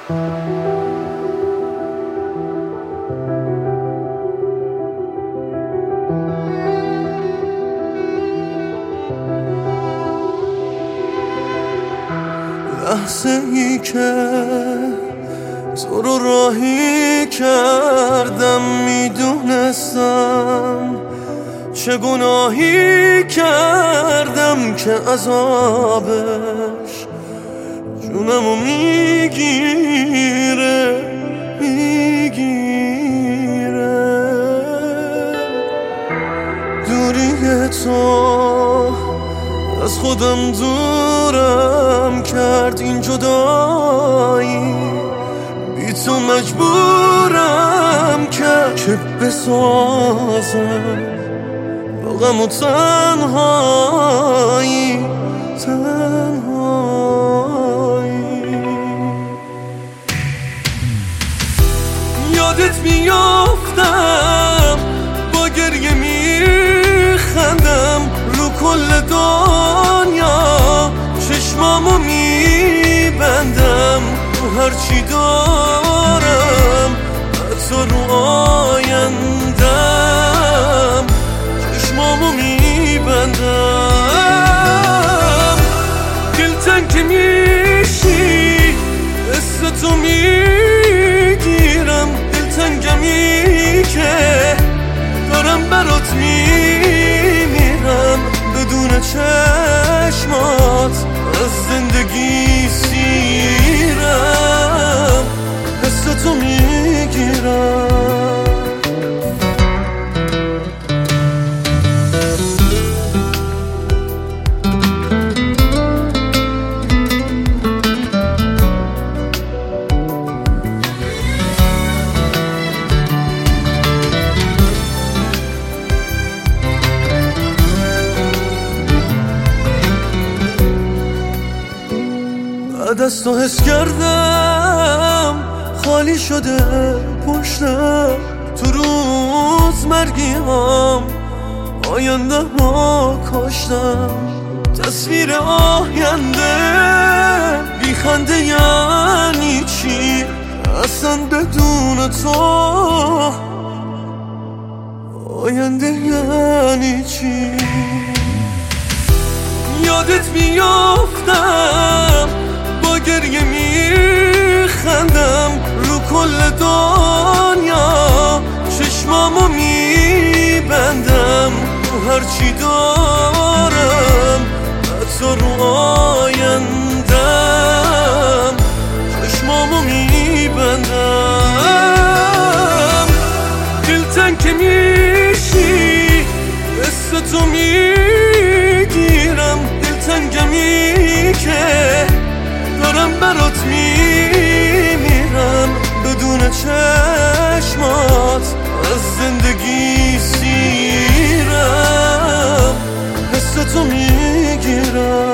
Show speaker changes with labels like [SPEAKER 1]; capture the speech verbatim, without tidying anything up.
[SPEAKER 1] لحظه ای که تو رو راهی کردم میدونستم چه گناهی کردم که عذابش جونمو میگیره میگیره. دوری تو از خودم دورم کرد، این جدایی بی تو مجبورم کرد که بسازم با غم و تنهایی تنهایی. یادت میافتم با گریه میخندم رو کل دنیا، چشمامو میبندم رو هرچی دارم، حتی رو آیندم چشمامو میبندم. دلتنگ که میشی قصه تو میگیرم، دلتنگمی که دارم برات میمیرم، بدون چشمات از زندگی سیرم، حس تو میگیرم. بعد از تو حس کردم خالی شده پشتم، تو روز مرگی هم آینده ها کاشتم. تصویر آینده بی خنده یعنی چی اصلا بدون تو؟ آینده یعنی چی؟ یادت میافتم با گریه میخندم رو کل دنیا، چشمامو میبندم رو هرچی دارم، حتی رو آیندم چشمامو میبندم. دلتنگ که میشی قصه تو میگیرم، دلتنگمی که دارم برات میمیرم، بدون چشمات از زندگی سیرم، حس تو میگیرم.